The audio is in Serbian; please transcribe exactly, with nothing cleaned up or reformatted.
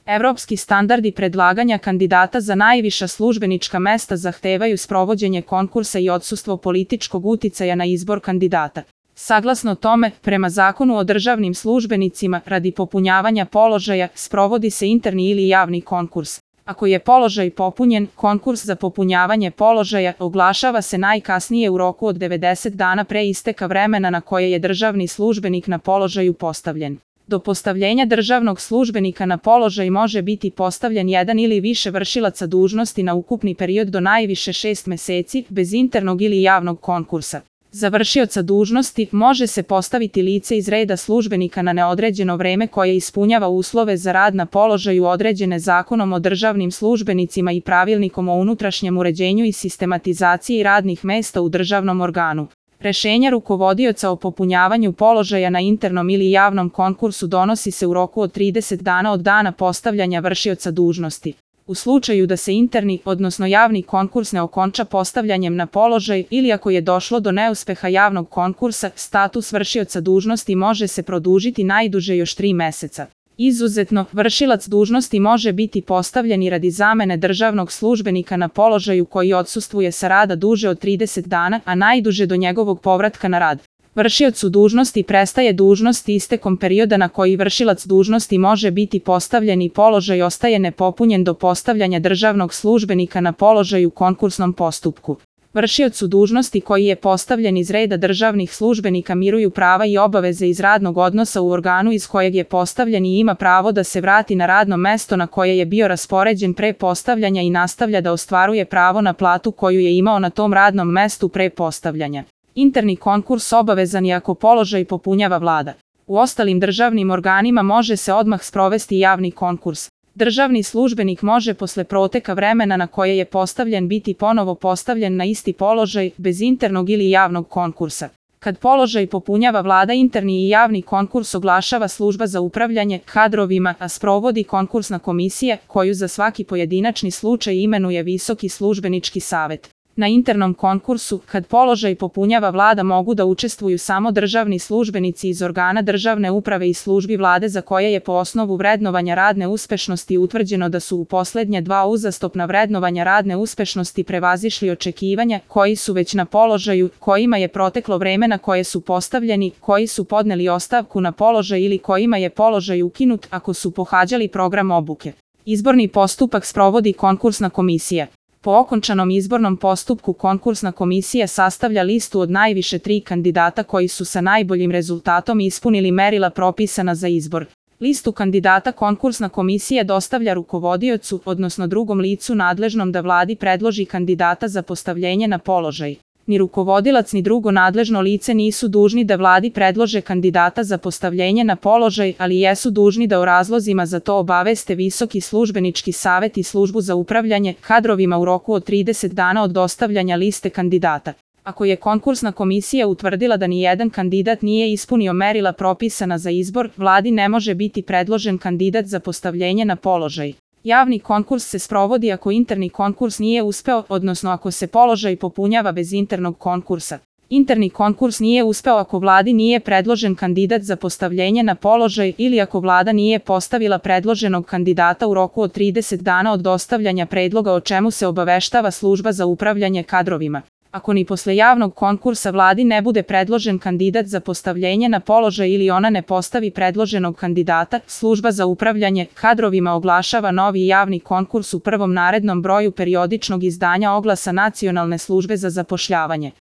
Evropski standardi predlaganja kandidata za najviša službenička mesta zahtevaju sprovođenje konkursa i odsustvo političkog uticaja na izbor kandidata. Saglasno tome, prema Zakonu o državnim službenicima, radi popunjavanja položaja, sprovodi se interni ili javni konkurs. Ako je položaj popunjen, konkurs za popunjavanje položaja oglašava se najkasnije u roku od devedeset dana pre isteka vremena na koje je državni službenik na položaju postavljen. Do postavljenja državnog službenika na položaj može biti postavljen jedan ili više vršilaca dužnosti na ukupni period do najviše šest meseci, bez internog ili javnog konkursa. Za vršioca dužnosti može se postaviti lice iz reda službenika na neodređeno vreme koje ispunjava uslove za rad na položaju određene Zakonom o državnim službenicima i Pravilnikom o unutrašnjem uređenju i sistematizaciji radnih mesta u državnom organu. Rešenja rukovodioca o popunjavanju položaja na internom ili javnom konkursu donosi se u roku od trideset dana od dana postavljanja vršioca dužnosti. U slučaju da se interni, odnosno javni konkurs ne okonča postavljanjem na položaj ili ako je došlo do neuspeha javnog konkursa, status vršioca dužnosti može se produžiti najduže još tri meseca. Izuzetno, vršilac dužnosti može biti postavljen i radi zamene državnog službenika na položaju koji odsustvuje sa rada duže od trideset dana, a najduže do njegovog povratka na rad. Vršiocu dužnosti prestaje dužnost istekom perioda na koji vršilac dužnosti može biti postavljen i položaj ostaje nepopunjen do postavljanja državnog službenika na položaj u konkursnom postupku. Vršiocu dužnosti koji je postavljen iz reda državnih službenika miruju prava i obaveze iz radnog odnosa u organu iz kojeg je postavljen i ima pravo da se vrati na radno mesto na koje je bio raspoređen pre postavljanja i nastavlja da ostvaruje pravo na platu koju je imao na tom radnom mestu pre postavljanja. Interni konkurs obavezan je ako položaj popunjava vlada. U ostalim državnim organima može se odmah sprovesti javni konkurs. Državni službenik može posle proteka vremena na koje je postavljen biti ponovo postavljen na isti položaj, bez internog ili javnog konkursa. Kad položaj popunjava vlada, interni i javni konkurs oglašava služba za upravljanje kadrovima, a sprovodi konkursna komisija, koju za svaki pojedinačni slučaj imenuje Visoki službenički savet. Na internom konkursu, kad položaj popunjava vlada, mogu da učestvuju samo državni službenici iz organa državne uprave i službi vlade za koje je po osnovu vrednovanja radne uspešnosti utvrđeno da su u poslednja dva uzastopna vrednovanja radne uspešnosti prevazišli očekivanja, koji su već na položaju, kojima je proteklo vreme na koje su postavljeni, koji su podneli ostavku na položaj ili kojima je položaj ukinut ako su pohađali program obuke. Izborni postupak sprovodi konkursna komisija. Po okončanom izbornom postupku konkursna komisija sastavlja listu od najviše tri kandidata koji su sa najboljim rezultatom ispunili merila propisana za izbor. Listu kandidata konkursna komisija dostavlja rukovodiocu, odnosno drugom licu nadležnom da vladi predloži kandidata za postavljenje na položaj. Ni rukovodilac ni drugo nadležno lice nisu dužni da vladi predlože kandidata za postavljenje na položaj, ali jesu dužni da o razlozima za to obaveste Visoki službenički savet i službu za upravljanje kadrovima u roku od trideset dana od dostavljanja liste kandidata. Ako je konkursna komisija utvrdila da ni jedan kandidat nije ispunio merila propisana za izbor, vladi ne može biti predložen kandidat za postavljenje na položaj. Javni konkurs se sprovodi ako interni konkurs nije uspeo, odnosno ako se položaj popunjava bez internog konkursa. Interni konkurs nije uspeo ako vladi nije predložen kandidat za postavljenje na položaj ili ako vlada nije postavila predloženog kandidata u roku od trideset dana od dostavljanja predloga o čemu se obaveštava služba za upravljanje kadrovima. Ako ni posle javnog konkursa vladi ne bude predložen kandidat za postavljenje na položaj ili ona ne postavi predloženog kandidata, služba za upravljanje kadrovima oglašava novi javni konkurs u prvom narednom broju periodičnog izdanja oglasa Nacionalne službe za zapošljavanje.